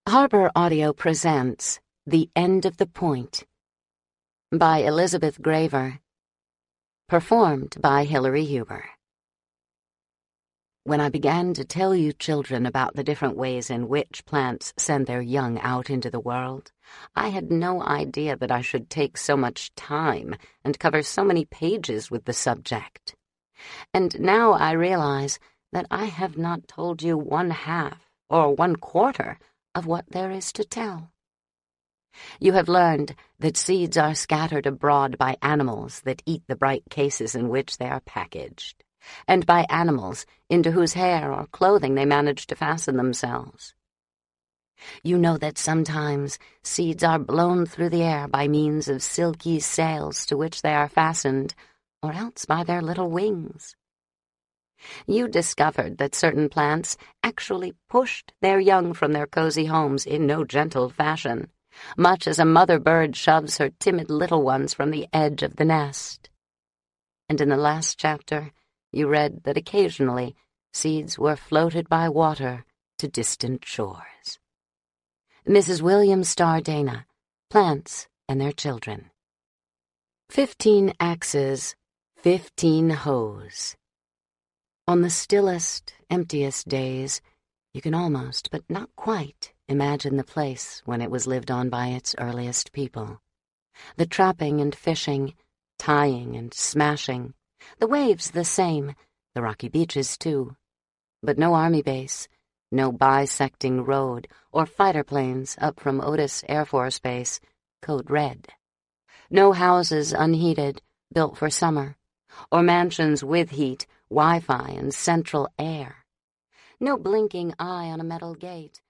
Harbor Audio presents The End of the Point by Elizabeth Graver, performed by Hilary Huber. When I began to tell you children about the different ways in which plants send their young out into the world, I had no idea that I should take so much time and cover so many pages with the subject. And now I realize that I have not told you 1/2 or 1/4 of what there is to tell. You have learned that seeds are scattered abroad by animals that eat the bright cases in which they are packaged, and by animals into whose hair or clothing they manage to fasten themselves. You know that sometimes seeds are blown through the air by means of silky sails to which they are fastened, or else by their little wings. You discovered that certain plants actually pushed their young from their cozy homes in no gentle fashion, much as a mother bird shoves her timid little ones from the edge of the nest. And in the last chapter, you read that occasionally seeds were floated by water to distant shores. Mrs. William Starr Dana, Plants and Their Children. 15 axes, 15 hoes. On the stillest, emptiest days, you can almost, but not quite, imagine the place when it was lived on by its earliest people. The trapping and fishing, tying and smashing, the waves the same, the rocky beaches too. But no army base, no bisecting road, or fighter planes up from Otis Air Force Base, Code Red. No houses unheated, built for summer, or mansions with heat, Wi-Fi and central air. No blinking eye on a metal gate,